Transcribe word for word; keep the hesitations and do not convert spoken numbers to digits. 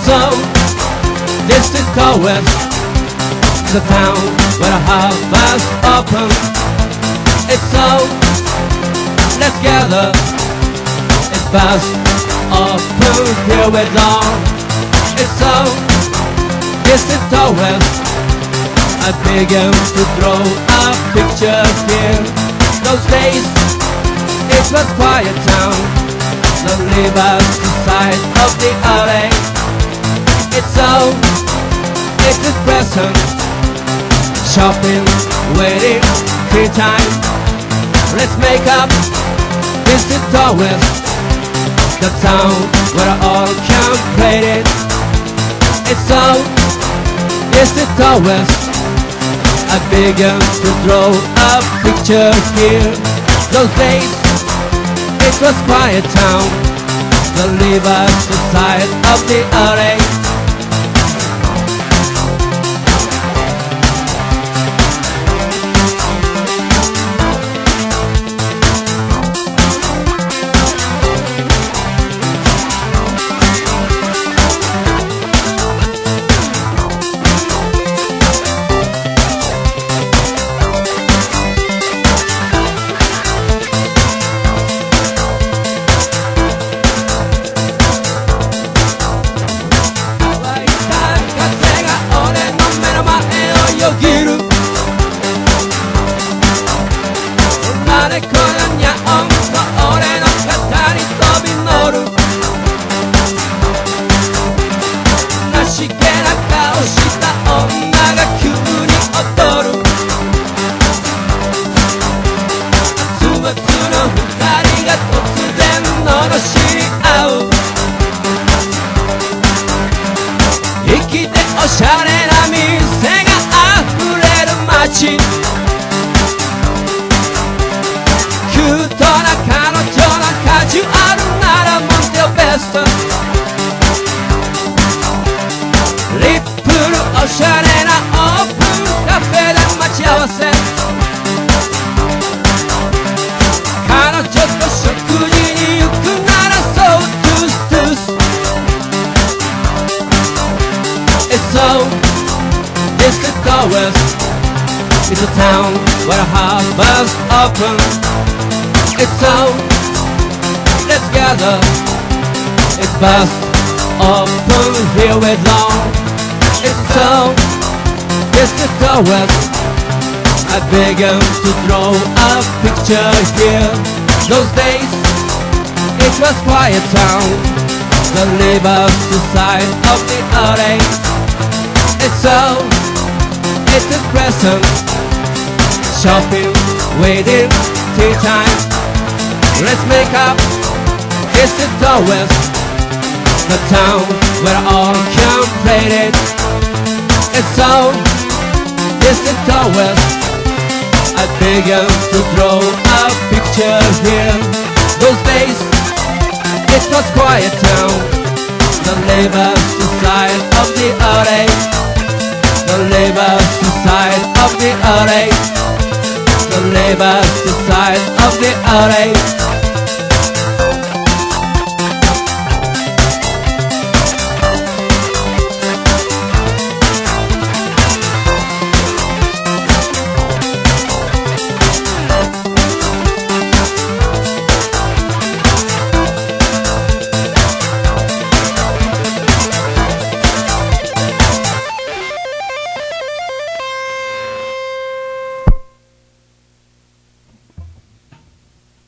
So, this is Colwyn, the town where the harvest open. It's so, let's gather. It's fast, open, here we long. It's so, this is Colwyn. I began to draw a picture here. Those days, it was quiet town. The neighbors the side of the alley. It's so, it's the present. Shopping, waiting, tea time. Let's make up, this is Colwyn, the town where all can play it. It's so, this is Colwyn. I began to draw a picture here. Those days, it was quiet town. The neighbors the side of the alley.おしゃれな店があふれる街。キュートな彼女のカジュアルならモンテオベスト。リップルおしゃれなオープンカフェで待ち合わせ。彼女と食事に行くならそうトゥーストゥース。So, this is Colwyn. It's a town where the harvest open. It's so, let's gather. It's fast, open, here we long. It's so, this is Colwyn. I began to draw a picture here. Those days, it was quiet town. The neighbors the side of the alley. It's so, it's the present. Shopping, waiting, tea time. Let's make up, this is Colwyn, the town where all can play it. It's so, this is Colwyn. I began to draw a picture here. Those days, it was quiet town. The neighbors the side of the alley. The neighbors the side of the alley. The neighbors the side of the alley.